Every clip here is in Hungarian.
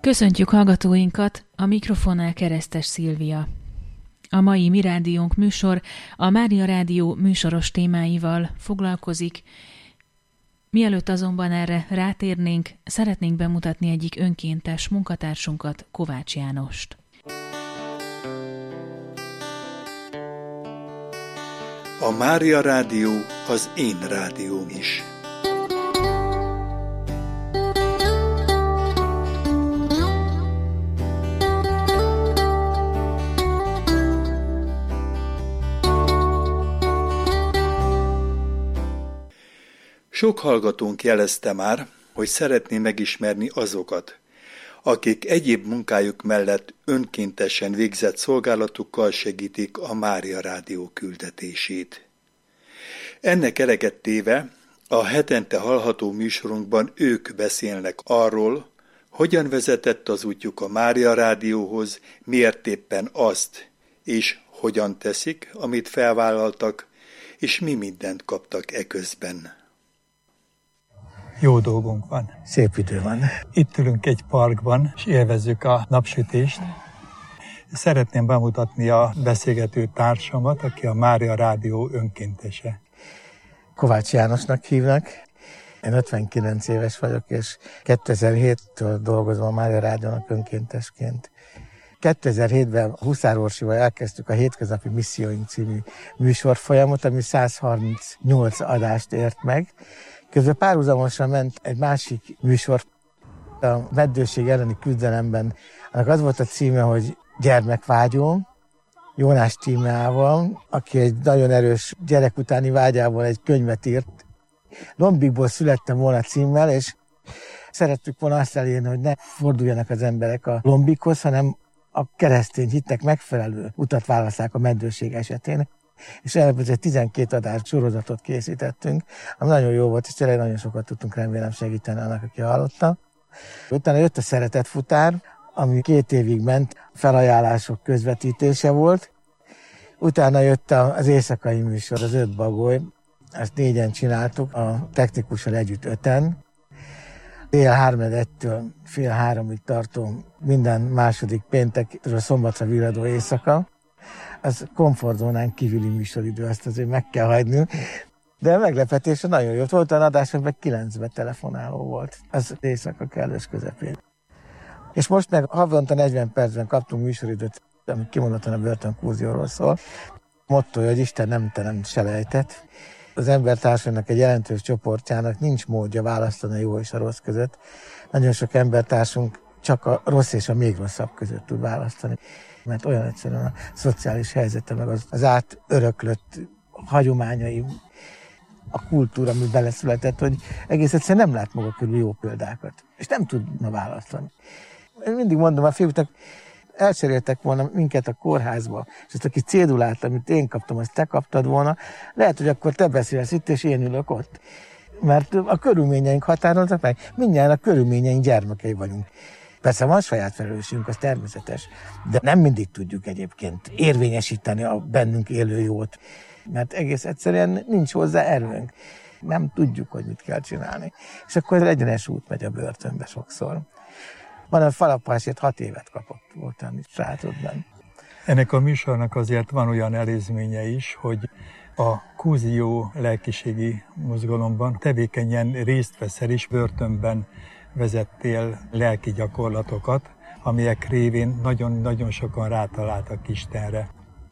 Köszöntjük hallgatóinkat, a mikrofonnál Keresztes Szilvia. A mai Mi Rádiónk műsor a Mária Rádió műsoros témáival foglalkozik. Mielőtt azonban erre rátérnénk, szeretnénk bemutatni egyik önkéntes munkatársunkat, Kovács Jánost. A Mária Rádió az én rádióm is. Sok hallgatónk jelezte már, hogy szeretné megismerni azokat, akik egyéb munkájuk mellett önkéntesen végzett szolgálatukkal segítik a Mária Rádió küldetését. Ennek eleget téve a hetente hallható műsorunkban ők beszélnek arról, hogyan vezetett az útjuk a Mária Rádióhoz, miért éppen azt, és hogyan teszik, amit felvállaltak, és mi mindent kaptak eközben. Jó dolgunk van. Szép idő van. Itt ülünk egy parkban, és élvezzük a napsütést. Szeretném bemutatni a beszélgető társamat, aki a Mária Rádió önkéntese. Kovács Jánosnak hívnak. Én 59 éves vagyok, és 2007-től dolgozom a Mária Rádiónak önkéntesként. 2007-ben Huszár Orsival elkezdtük a Hétköznapi Misszióink című műsorfolyamot, ami 138 adást ért meg. Közben párhuzamosan ment egy másik műsor, a meddőség elleni küzdelemben. Annak az volt a címe, hogy Gyermekvágyóm, Jónás Tímeával, aki egy nagyon erős gyerek utáni vágyából egy könyvet írt. Lombikból születtem volna címmel, és szerettük volna azt elérni, hogy ne forduljanak az emberek a lombikhoz, hanem a keresztény hitnek megfelelő utat válasszák a meddőség esetén. És ebből egy 12 adás sorozatot készítettünk, ami nagyon jó volt, és tényleg nagyon sokat tudtunk remélem segíteni annak, aki hallotta. Utána jött a Szeretett Futár, ami 2 évig ment, felajánlások közvetítése volt. Utána jött az éjszakai műsor, az 5 bagoly, ezt 4-en csináltuk, a technikussal együtt 5-en. Dél 3-től fél 3-ig tartó minden második péntekről szombatra virradó éjszaka. Az komfortzónán kívüli műsoridő, azt azért meg kell hagyni. De a meglepetése nagyon jó volt, olyan adásokban 9 telefonáló volt. Az éjszaka kellős közepén. És most meg havonta 40 percben kaptunk műsoridőt, ami kimondottan a börtönkúzióról szól. Mottoja, hogy Isten nem teremt selejtet. Az embertársának egy jelentős csoportjának nincs módja választani a jó és a rossz között. Nagyon sok embertársunk csak a rossz és a még rosszabb között tud választani. Mert olyan egyszerűen a szociális helyzete, meg az átöröklött hagyományai, a kultúra, ami beleszületett, hogy egész egyszerűen nem lát maga körül jó példákat. És nem tudna választani. Én mindig mondom a fiúknak, elcseréltek volna minket a kórházba, és ezt a kis cédulát, amit én kaptam, azt te kaptad volna, lehet, hogy akkor te beszélsz itt, és én ülök ott. Mert a körülményeink határoznak meg, mindjárt a körülményeink gyermekei vagyunk. Persze van saját felelősségünk, az természetes, de nem mindig tudjuk egyébként érvényesíteni a bennünk élő jót, mert egész egyszerűen nincs hozzá erőnk. Nem tudjuk, hogy mit kell csinálni. És akkor egyenes út megy a börtönbe sokszor. Van a Falapásért 6 évet kapott, voltam itt Srácodban. Ennek a műsornak azért van olyan előzménye is, hogy a Kúzió lelkiségi mozgalomban tevékenyen részt veszel is, börtönben vezettél lelki gyakorlatokat, amelyek révén nagyon-nagyon sokan rátaláltak Istenre.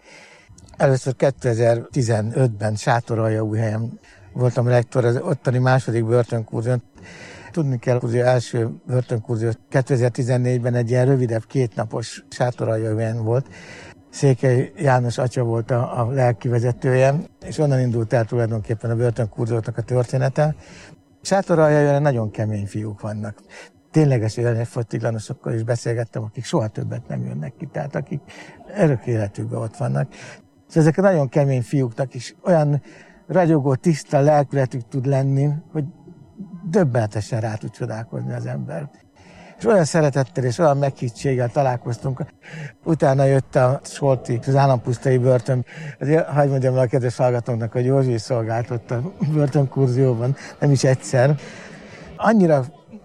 Először 2015-ben Sátoraljaújhelyen voltam lektor, az ottani második börtönkurzión. Tudni kell, hogy az első börtönkurzió 2014-ben egy ilyen rövidebb 2 napos Sátoraljaújhelyen volt. Székely János atya volt a lelkivezetője, és onnan indult el tulajdonképpen a börtönkurzióknak a története. Sátoraljaújhelyen nagyon kemény fiúk vannak. Tényleges életfogytiglanosokkal is beszélgettem, akik soha többet nem jönnek ki, tehát akik örök életükben ott vannak. És ezek a nagyon kemény fiúknak is olyan ragyogó, tiszta lelkületük tud lenni, hogy döbbenetesen rá tud csodálkozni az ember. És olyan szeretettel és olyan meghittséggel találkoztunk. Utána jött a Solti, az állampusztai börtön. Azért hadd mondjam el a kedves hallgatóknak, hogy Józsi szolgált ott a börtönkurzióban, nem is egyszer. Annyira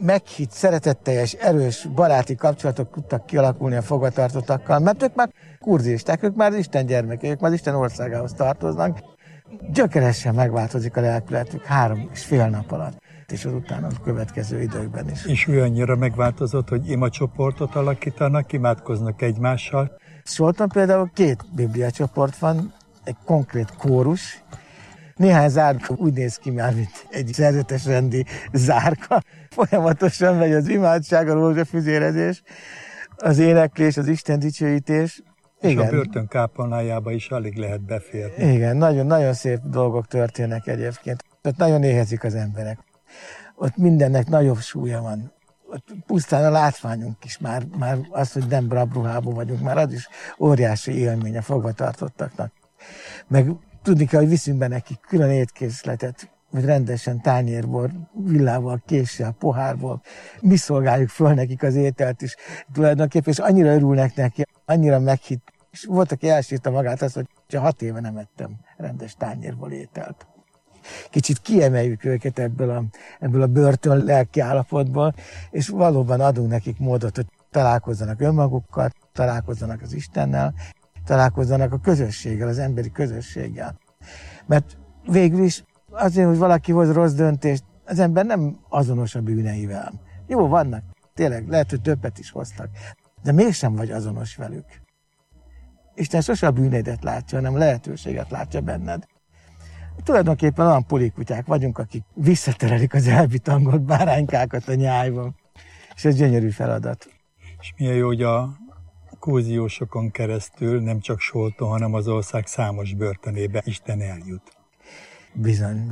meghitt, szeretetteljes, erős, baráti kapcsolatok tudtak kialakulni a fogvatartottakkal, mert ők már kurzisták, ők már Isten gyermekek, ők már Isten országához tartoznak. Gyökeresen megváltozik a lelkületük 3,5 nap alatt, és az utána a következő időkben is. És olyannyira megváltozott, hogy imacsoportot alakítanak, imádkoznak egymással. Solton például 2 bibliacsoport van, egy konkrét kórus. Néhány zárka úgy néz ki már, mint egy szerzetes rendi zárka. Folyamatosan megy az imádság, a rózsafüzérezés, az éneklés, az Isten dicsőítés. És igen. A börtön kápolnájába is alig lehet beférni. Igen, nagyon szép dolgok történnek egyébként. Ott nagyon éhezik az emberek. Ott mindennek nagyobb súlya van. Ott pusztán a látványunk is, már az, hogy nem rabruhában vagyunk, már az is óriási élmény a fogvatartottaknak. Meg tudni kell, hogy viszünk be nekik külön étkészletet, hogy rendesen tányérból, villával, késsel, pohárból. Mi szolgáljuk föl nekik az ételt is tulajdonképpen, és annyira örülnek neki, annyira meghitt. És volt, aki elsírta magát azt, hogy csak 6 éve nem ettem rendes tányérból ételt. Kicsit kiemeljük őket ebből a börtön lelki állapotból, és valóban adunk nekik módot, hogy találkozzanak önmagukkal, találkozzanak az Istennel, találkozzanak a közösséggel, az emberi közösséggel. Mert végül is azért, hogy valaki hoz rossz döntést, az ember nem azonos a bűneivel. Jó, vannak, tényleg, lehet, hogy többet is hoztak, de mégsem vagy azonos velük. Isten sose a bűneidet látja, hanem a lehetőséget látja benned. Tulajdonképpen olyan polikutyák vagyunk, akik visszaterelik az elbitangolt báránykákat a nyájban. És ez gyönyörű feladat. És milyen jó, hogy a kóziósokon keresztül nem csak Solton, hanem az ország számos börtönébe Isten eljut. Bizony.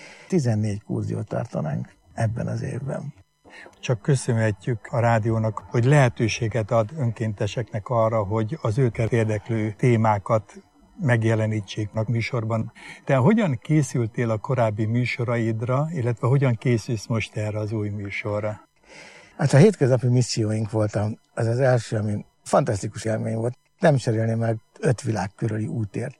14 kúziót tartanánk ebben az évben. Csak köszönhetjük a rádiónak, hogy lehetőséget ad önkénteseknek arra, hogy az őket érdeklő témákat megjelenítsék a műsorban. Te hogyan készültél a korábbi műsoraidra, illetve hogyan készülsz most erre az új műsorra? Hát a hétköznapi misszióink voltam, az első, ami fantasztikus élmény volt. Nem cserélném meg 5 világ körüli útért.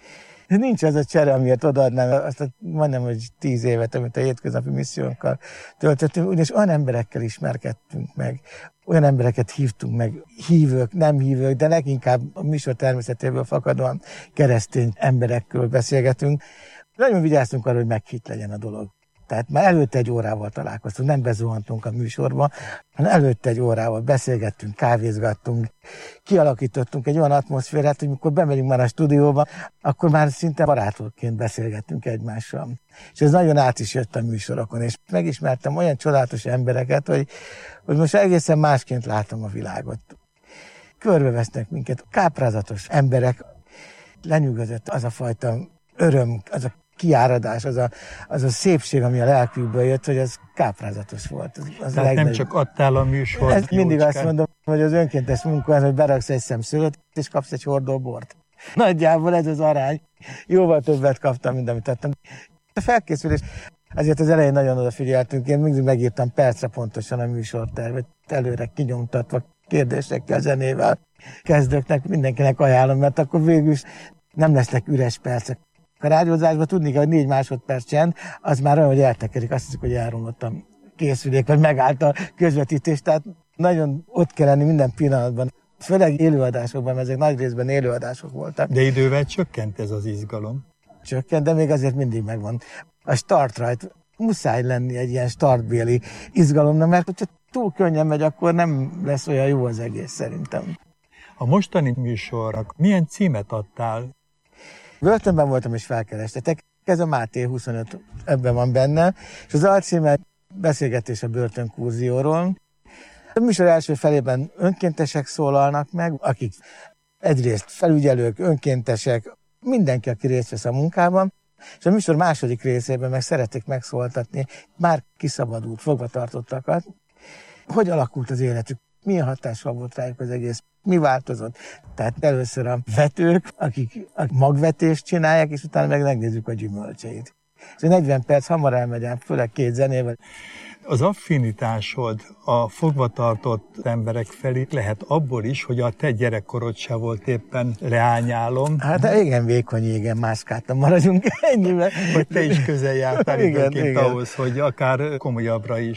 Nincs az a csere, amiért odaadnám azt majdnem, hogy 10 évet, amit a hétköznapi missziónkkal töltöttünk, ugyanis olyan emberekkel ismerkedtünk meg, olyan embereket hívtunk meg, hívők, nem hívők, de leginkább a műsor természetéből fakadóan keresztény emberekről beszélgetünk. Nagyon vigyáztunk arra, hogy meghitt legyen a dolog. Tehát már előtte 1 órával találkoztunk, nem bezuhantunk a műsorba, hanem előtte 1 órával beszélgettünk, kávézgattunk, kialakítottunk egy olyan atmoszférát, hogy mikor bemegyünk már a stúdióba, akkor már szinte barátokként beszélgettünk egymással. És ez nagyon át is jött a műsorokon, és megismertem olyan csodálatos embereket, hogy most egészen másként látom a világot. Körbevesznek minket káprázatos emberek, lenyűgözött az a fajta öröm, az a kiáradás, az a szépség, ami a lelkükből jött, hogy az káprázatos volt. Az Tehát nem csak adtál a műsort. Ezt mindig azt mondom, hogy az önkéntes munka az, hogy beraksz egy szem szőlőt, és kapsz egy hordó bort. Nagyjából ez az arány. Jóval többet kaptam, mint amit adtam. A felkészülés, azért az elején nagyon odafigyeltünk, én mindig megírtam percre pontosan a műsortervet, előre kinyomtatva, kérdésekkel, zenével. Kezdőknek, mindenkinek ajánlom, mert akkor végül is nem lesznek üres percek. A rádiózásban tudni kell, hogy 4 másodperc csend, az már olyan, hogy eltekerik, azt hiszik, hogy elromlott a készülék, vagy megállt a közvetítés, tehát nagyon ott kell lenni minden pillanatban. Főleg élőadásokban, mert ezek nagy részben élőadások voltak. De idővel csökkent ez az izgalom. Csökkent, de még azért mindig megvan. A start right, muszáj lenni egy ilyen startbéli izgalomnak, mert hogyha túl könnyen megy, akkor nem lesz olyan jó az egész szerintem. A mostani műsornak milyen címet adtál? Börtönben voltam és felkerestetek. Ez a Máté 25 ebben van benne, és az alcíme beszélgetés a börtönkurzióról. A műsor első felében önkéntesek szólalnak meg, akik egyrészt felügyelők, önkéntesek, mindenki, aki részt vesz a munkában, és a műsor második részében meg szeretik megszólaltatni már kiszabadult, fogvatartottakat. Hogy alakult az életük? Milyen hatással volt rájuk az egész? Mi változott? Tehát először a vetők, akik a magvetést csinálják, és utána meg megnézzük a gyümölcseit. És 40 perc hamar elmegy ám, főleg 2 zenével. Az affinitásod a fogvatartott emberek felé lehet abból is, hogy a te gyerekkorod se volt éppen leányálom. Hát de igen, vékony égen mászkáltam, maradjunk ennyiben. Hogy te is közel jártál időnként ahhoz, hogy akár komolyabbra is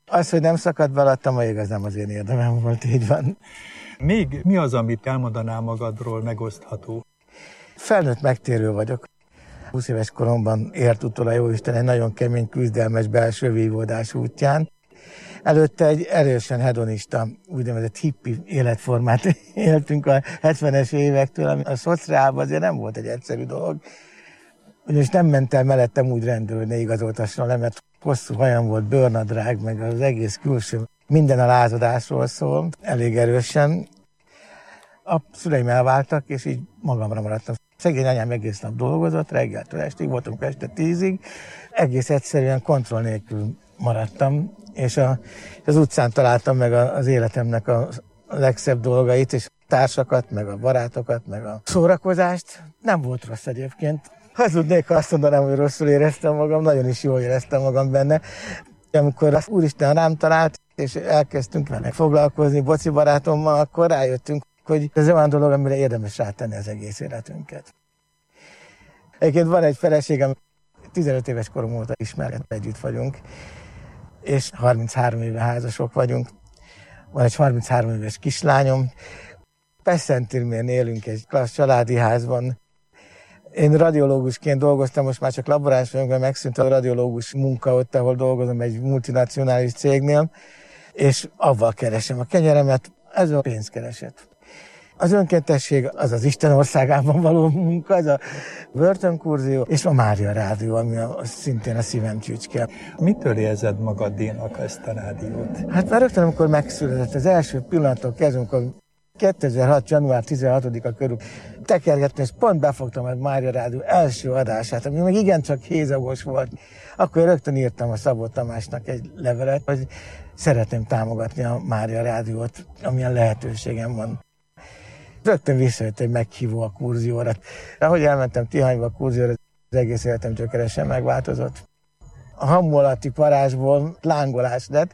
Az, hogy nem szakadt be alattam, a igaz nem az én érdemem volt, így van. Még mi az, amit elmondanál magadról megosztható? Felnőtt megtérő vagyok. 20 éves koromban ért utol a Jóisten egy nagyon kemény, küzdelmes belső vívódás útján. Előtte egy erősen hedonista, úgynevezett hippi életformát éltünk a 70-es évektől, ami a szociálban azért nem volt egy egyszerű dolog. Ugyanis nem ment el mellettem úgy rendőr, hogy ne igazoltasson le, mert hosszú hajam volt, bőrnadrág, meg az egész külső. Minden a lázadásról szól, elég erősen. A szüleim elváltak, és így magamra maradtam. Szegény anyám egész nap dolgozott, reggeltől estig, voltunk este 10-ig. Egész egyszerűen kontroll nélkül maradtam, és az utcán találtam meg az életemnek a legszebb dolgait, és a társakat, meg a barátokat, meg a szórakozást. Nem volt rossz egyébként. Hazudnék, ha azt mondanám, hogy rosszul éreztem magam, nagyon is jól éreztem magam benne. Amikor az Úristen rám talált, és elkezdtünk vele foglalkozni boci barátommal, akkor rájöttünk, hogy ez olyan dolog, amire érdemes rátenni az egész életünket. Egyébként van egy feleségem, 15 éves korom óta ismert, együtt vagyunk, és 33 éve házasok vagyunk. Van egy 33 éves kislányom. Pest-Szentírmén élünk egy klassz családi házban. Én radiológusként dolgoztam, most már csak laboráns vagyok, mert megszűnt a radiológus munka ott, ahol dolgozom egy multinacionális cégnél, és avval keresem a kenyeremet, ez a pénzkereset. Az önkéntesség az az Isten országában való munka, az a börtönkurzió, és a Mária Rádió, ami szintén a szívem csücske. Mitől érzed magadénak ezt a rádiót? Hát már rögtön, amikor megszületett, az első pillanattól kezdve, amikor 2006. január 16-a körül tekergettem, és pont befogtam a Mária Rádió első adását, ami meg igencsak hézagos volt. Akkor rögtön írtam a Szabó Tamásnak egy levelet, hogy szeretném támogatni a Mária Rádiót, amilyen lehetőségem van. Rögtön visszajött egy meghívó a kurzióra. Ahogy elmentem Tihanyba a kurzióra, az egész életem gyökeresen megváltozott. A hamu alatti parázsból lángolás lett.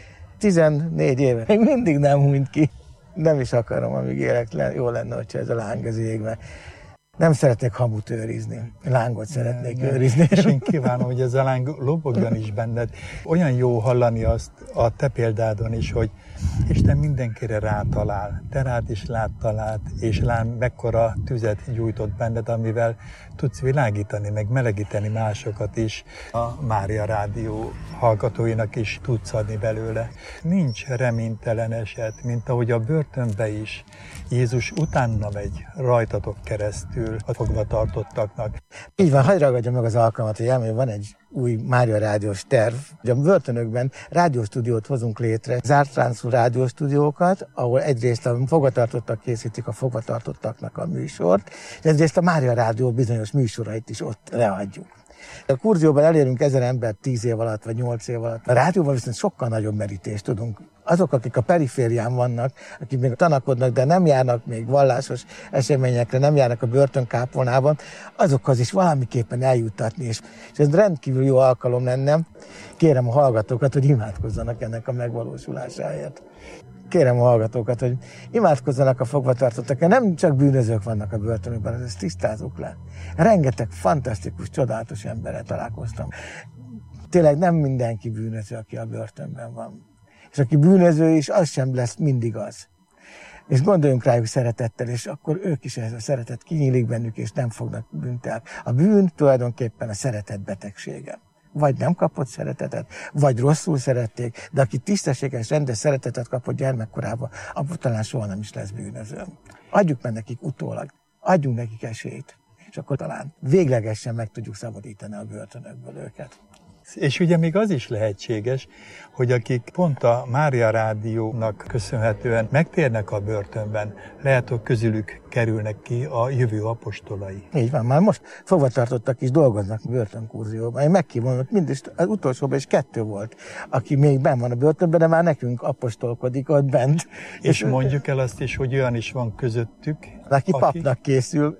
14 éve. Még mindig nem hunyt ki. Nem is akarom, amíg élek, jó lenne, hogyha ez a láng az égve. Nem szeretnék hamut őrizni. Lángot szeretnék őrizni. És én kívánom, hogy ez a láng lobogjon is benned. Olyan jó hallani azt a te példádon is, hogy Isten mindenkire rátalál. Te rád is talált, és lám mekkora tüzet gyújtott benned, amivel tudsz világítani, meg melegíteni másokat is. A Mária Rádió hallgatóinak is tudsz adni belőle. Nincs reménytelen eset, mint ahogy a börtönbe is. Jézus utána megy rajtatok keresztül a fogvatartottaknak. Így van, hadd ragadjam meg az alkalmat, hogy elmondjam, van egy új Mária Rádiós terv. A börtönökben rádióstúdiót hozunk létre, zárt láncú rádióstúdiókat, ahol egyrészt a fogvatartottak készítik a fogvatartottaknak a műsort, és egyrészt a Mária Rádió bizonyos műsorait is ott leadjuk. A kurzióban elérünk 1000 embert 10 év alatt, vagy 8 év alatt. A rádióban viszont sokkal nagyobb merítést tudunk. Azok, akik a periférián vannak, akik még tanakodnak, de nem járnak még vallásos eseményekre, nem járnak a börtönkápolnában, azokhoz is valamiképpen eljuttatni. És ez rendkívül jó alkalom lenne. Kérem a hallgatókat, hogy imádkozzanak ennek a megvalósulásáért. Kérem a hallgatókat, hogy imádkozzanak a fogvatartottak. Nem csak bűnözők vannak a börtönökben, ezt tisztázzuk le. Rengeteg fantasztikus, csodálatos emberrel találkoztam. Tényleg nem mindenki bűnöző, aki a börtönben van. És aki bűnöző is, az sem lesz mindig az. És gondoljunk rájuk szeretettel, és akkor ők is ez a szeretet kinyílik bennük, és nem fognak bűnt el. A bűn tulajdonképpen a szeretet betegsége. Vagy nem kapott szeretetet, vagy rosszul szerették, de aki tisztességes, rendes szeretetet kapott gyermekkorában, abban talán soha nem is lesz bűnöző. Adjuk meg nekik utólag, adjunk nekik esélyt, és akkor talán véglegesen meg tudjuk szabadítani a börtönökből őket. És ugye még az is lehetséges, hogy akik pont a Mária Rádiónak köszönhetően megtérnek a börtönben, lehet, hogy közülük kerülnek ki a jövő apostolai. Így van, már most fogvatartottak is dolgoznak börtönkurzióban. Én meghívom, hogy mindig az utolsóban is 2 volt, aki még benn van a börtönben, de már nekünk apostolkodik ott bent. És mondjuk el azt is, hogy olyan is van közöttük, aki papnak készül,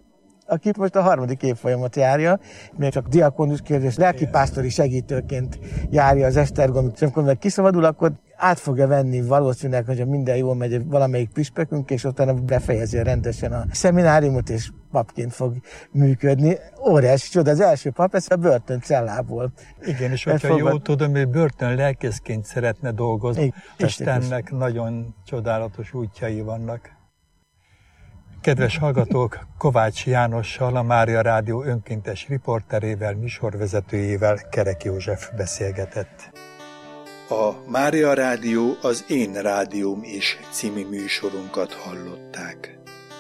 aki most a 3. évfolyamot járja, még csak diakonusként és lelkipásztori segítőként járja az esztergomi, és amikor meg kiszabadul, akkor át fogja venni valószínűleg, hogyha minden jól megy valamelyik püspökünk, és utána befejezi rendesen a szemináriumot, és papként fog működni. Óriási csoda, az első pap, ez a börtöncellából. Igen, és hogyha jól tudom, hogy börtön lelkészként szeretne dolgozni. Igen, Istennek nagyon csodálatos útjai vannak. Kedves hallgatók, Kovács Jánossal, a Mária Rádió önkéntes riporterével, műsorvezetőjével, Kerek József beszélgetett. A Mária Rádió az Én Rádióm is című műsorunkat hallották.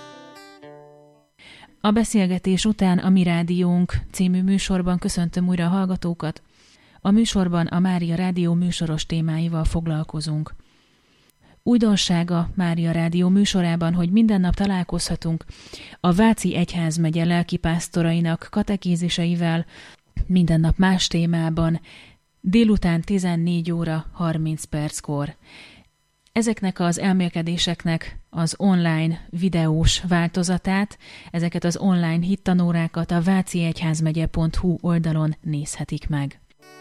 A beszélgetés után a Mi Rádiónk című műsorban köszöntöm újra a hallgatókat. A műsorban a Mária Rádió műsoros témáival foglalkozunk. Újdonság a Mária Rádió műsorában, hogy minden nap találkozhatunk a Váci Egyházmegye lelkipásztorainak katekéziseivel, minden nap más témában, délután 14 óra 30 perckor. Ezeknek az elmélkedéseknek az online videós változatát, ezeket az online hittanórákat a váciegyházmegye.hu oldalon nézhetik meg.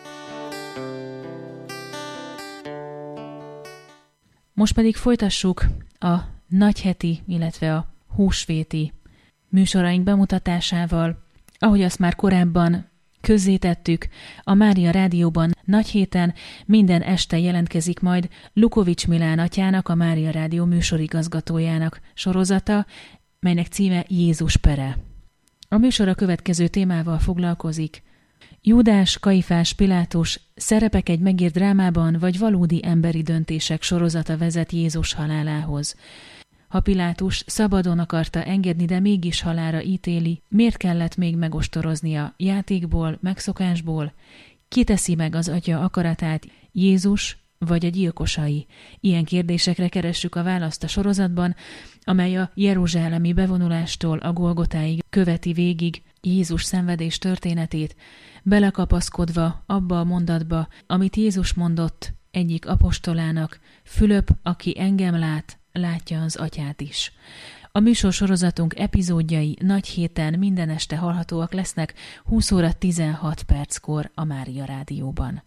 Most pedig folytassuk a nagyheti, illetve a húsvéti műsoraink bemutatásával. Ahogy azt már korábban közzétettük, a Mária Rádióban nagyhéten minden este jelentkezik majd Lukovics Milán atyának, a Mária Rádió műsorigazgatójának sorozata, melynek címe Jézus pere. A műsor a következő témával foglalkozik. Júdás, Kajfás, Pilátus szerepek egy megírt drámában vagy valódi emberi döntések sorozata vezet Jézus halálához. Ha Pilátus szabadon akarta engedni, de mégis halálra ítéli, miért kellett még megostoroznia játékból, megszokásból? Ki teszi meg az atya akaratát, Jézus vagy a gyilkosai? Ilyen kérdésekre keressük a választ a sorozatban, amely a jeruzsálemi bevonulástól a Golgotáig követi végig Jézus szenvedés történetét, belekapaszkodva abba a mondatba, amit Jézus mondott egyik apostolának: Fülöp, aki engem lát, látja az atyát is. A műsorsorozatunk epizódjai nagy héten minden este hallhatóak lesznek 20 óra 16 perckor a Mária Rádióban.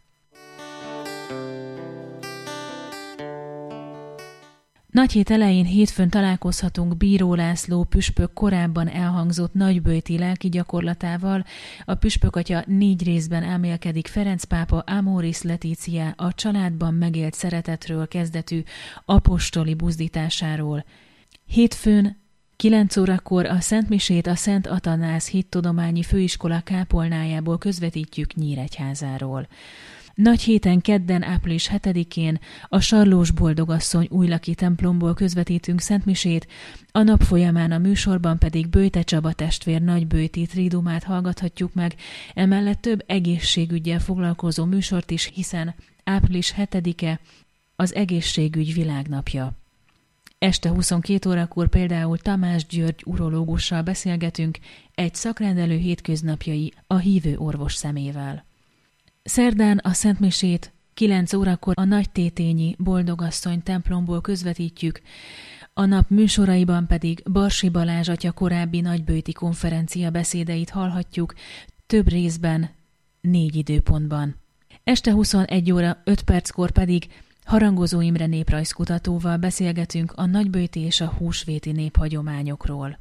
Nagy hét elején hétfőn találkozhatunk Bíró László püspök korábban elhangzott nagyböjti lelki gyakorlatával. A püspökatya 4 részben elmélkedik Ferenc pápa Amoris Laetitia a családban megélt szeretetről kezdetű apostoli buzdításáról. Hétfőn 9 órakor a szentmisét a Szent Atanász Hittudományi Főiskola kápolnájából közvetítjük Nyíregyházáról. Nagy héten kedden április 7-én a Sarlós Boldogasszony újlaki templomból közvetítünk szentmisét, a nap folyamán a műsorban pedig Böjte Csaba testvér nagyböjti tridumát hallgathatjuk meg, emellett több egészségüggyel foglalkozó műsort is, hiszen április 7-e az egészségügy világnapja. Este 22 órakor például Tamás György urológussal beszélgetünk egy szakrendelő hétköznapjai a hívő orvos szemével. Szerdán a szentmisét 9 órakor a Nagytétényi Boldogasszony templomból közvetítjük, a nap műsoraiban pedig Barsi Balázs atya korábbi nagyböjti konferencia beszédeit hallhatjuk, több részben 4 időpontban. Este 21 óra 5 perckor pedig Harangozó Imre néprajzkutatóval beszélgetünk a nagyböjti és a húsvéti néphagyományokról.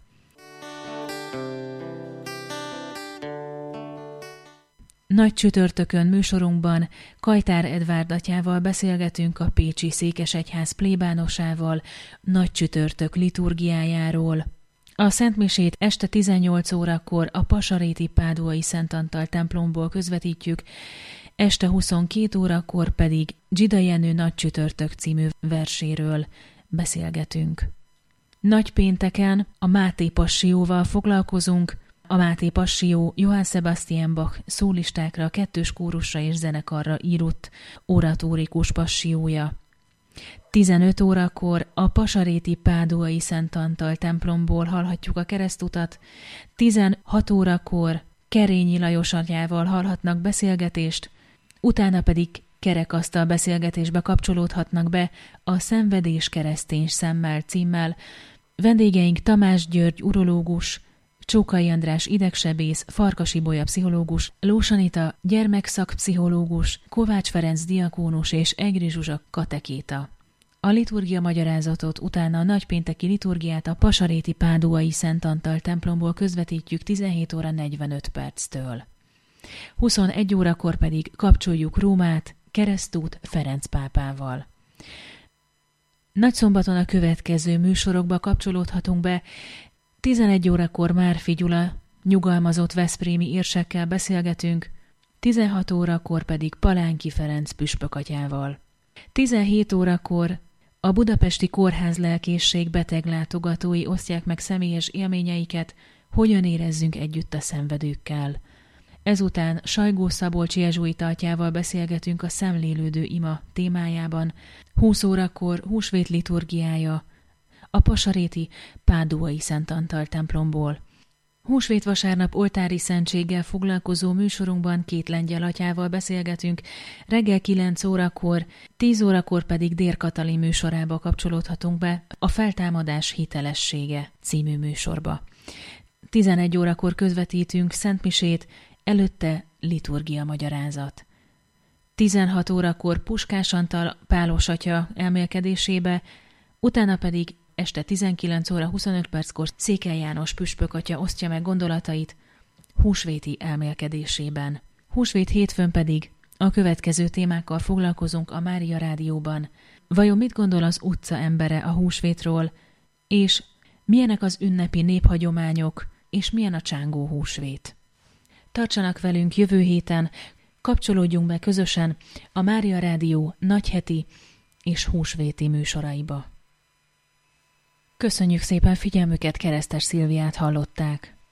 Nagy csütörtökön műsorunkban Kajtár Edvárd atyával beszélgetünk a pécsi székesegyház plébánosával Nagy csütörtök liturgiájáról. A szentmisét este 18 órakor a Pasaréti Páduai Szent Antal templomból közvetítjük, este 22 órakor pedig Zsida Jenő Nagy csütörtök című verséről beszélgetünk. Nagypénteken a Máté Passió-val foglalkozunk. A Máté Passió Johann Sebastian Bach szólistákra, kettős kórusra és zenekarra írott oratórikus passiója. 15 órakor a Pasaréti Páduai Szent Antal templomból hallhatjuk a keresztutat, 16 órakor Kerényi Lajos atyával hallhatnak beszélgetést, utána pedig kerekasztal beszélgetésbe kapcsolódhatnak be a Szenvedés keresztény szemmel címmel. Vendégeink Tamás György urológus, Csókai András idegsebész, Farkas Ibolya pszichológus, Lós Anita gyermekszakpszichológus, Kovács Ferenc diakónus és Egri Zsuzsa katekéta. A liturgia magyarázatot, utána a nagypénteki liturgiát a pasaréti Páduai Szent Antal templomból közvetítjük 17 óra 45 perctől. 21 órakor pedig kapcsoljuk Rómát, Keresztút Ferenc pápával. Nagyszombaton a következő műsorokba kapcsolódhatunk be. 11 órakor Márfi Gyula nyugalmazott veszprémi érsekkel beszélgetünk, 16 órakor pedig Palánki Ferenc püspökatyával. 17 órakor a Budapesti Kórház Lelkészség beteglátogatói osztják meg személyes élményeiket, hogyan érezzünk együtt a szenvedőkkel. Ezután Sajgó Szabolcs jezsuita atyával beszélgetünk a szemlélődő ima témájában, 20 órakor húsvét liturgiája a pasaréti Páduai Szent Antal templomból. Húsvét vasárnap oltári szentséggel foglalkozó műsorunkban két lengyel atyával beszélgetünk, reggel 9 órakor, 10 órakor pedig Dér Katalin műsorába kapcsolódhatunk be, a Feltámadás hitelessége című műsorba. 11 órakor közvetítünk szentmisét, előtte liturgia magyarázat. 16 órakor Puskás Antal Pálos atya elmélkedésébe, utána pedig este 19 óra 25 perckor Székely János püspök atya osztja meg gondolatait húsvéti elmélkedésében. Húsvét hétfőn pedig a következő témákkal foglalkozunk a Mária Rádióban. Vajon mit gondol az utca embere a húsvétról, és milyenek az ünnepi néphagyományok, és milyen a csángó húsvét? Tartsanak velünk jövő héten, kapcsolódjunk be közösen a Mária Rádió nagyheti és húsvéti műsoraiba. Köszönjük szépen figyelmüket, Keresztes Szilviát hallották.